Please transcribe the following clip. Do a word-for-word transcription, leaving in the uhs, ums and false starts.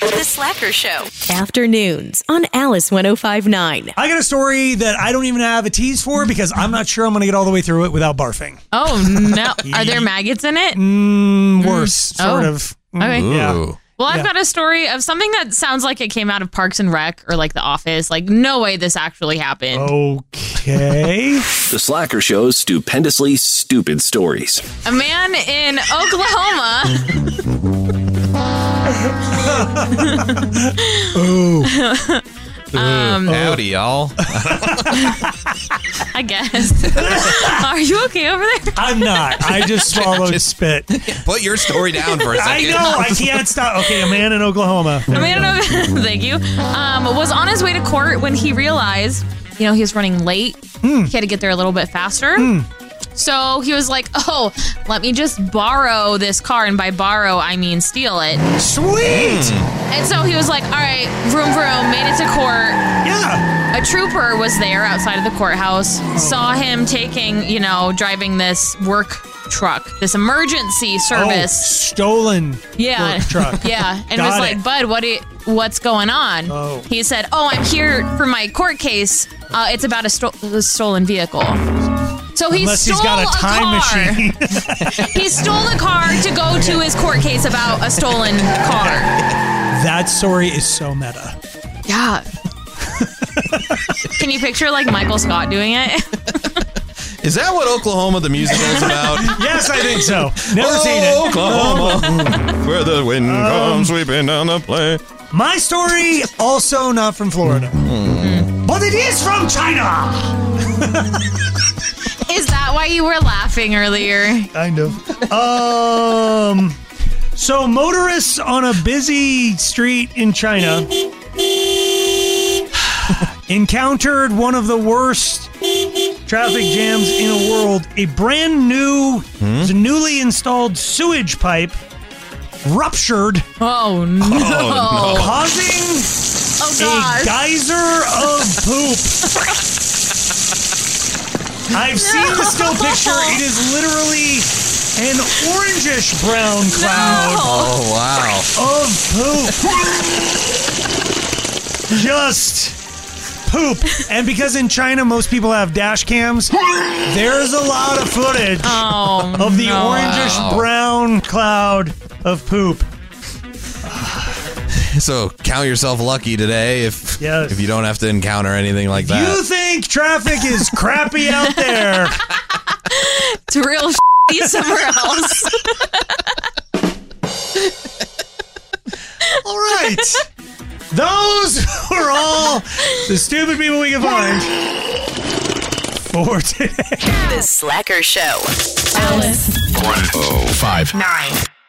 The Slacker Show. Afternoons on Alice one oh five point nine. I got a story that I don't even have a tease for because I'm not sure I'm going to get all the way through it without barfing. Oh, no. Are there maggots in it? Mm, worse, Mm. sort Oh. of. Okay. Yeah. Well, I've Yeah. got a story of something that sounds like it came out of Parks and Rec or like The Office. Like, no way this actually happened. Okay. The Slacker Show's stupendously stupid stories. A man in Oklahoma. Oh. um, Howdy, y'all. I guess. Are you okay over there? I'm not. I just swallowed Just- spit. Put your story down for a I second. know. I can't stop. Okay, a man in Oklahoma. I mean, I don't know. Thank you. Um, was on his way to court when he realized, you know, he was running late. Mm. He had to get there a little bit faster. Mm. So he was like, oh, let me just borrow this car. And by borrow, I mean steal it. Sweet. And so he was like, all right, vroom, vroom, made it to court. Yeah. A trooper was there outside of the courthouse, saw him taking, you know, driving this work truck, this emergency Oh, service. stolen Yeah. work truck. Yeah. And Got was it. like, bud, what do you, what's going on? Oh. He said, oh, I'm here for my court case. Uh, it's about a, sto- a stolen vehicle. So he Unless stole he's got a time car. machine. He stole a car to go to his court case about a stolen car. That story is so meta. Yeah. Can you picture like Michael Scott doing it? Is that what Oklahoma the musical is about? Yes, I think so. Never oh, seen it. Oklahoma, where the wind Um, comes sweeping down the plain. My story, also not from Florida. Mm. But it is from China. Is that why you were laughing earlier? Kind of. Um, so motorists on a busy street in China encountered one of the worst traffic jams in the world. A brand new, it was a newly installed sewage pipe ruptured, Oh no! Oh, no. causing Oh a gosh! geyser of poop. I've seen the still picture. It is literally an orangish brown cloud Oh, wow. of poop. Just poop. And because in China most people have dash cams, there's a lot of footage Oh, of the no. orangish Wow. brown cloud of poop. So count yourself lucky today if Yes. if you don't have to encounter anything like You that. think traffic is crappy out there? It's real shitty somewhere else. All right. Those were all the stupid people we can find for today. The Slacker Show. Alice. one oh five Nine.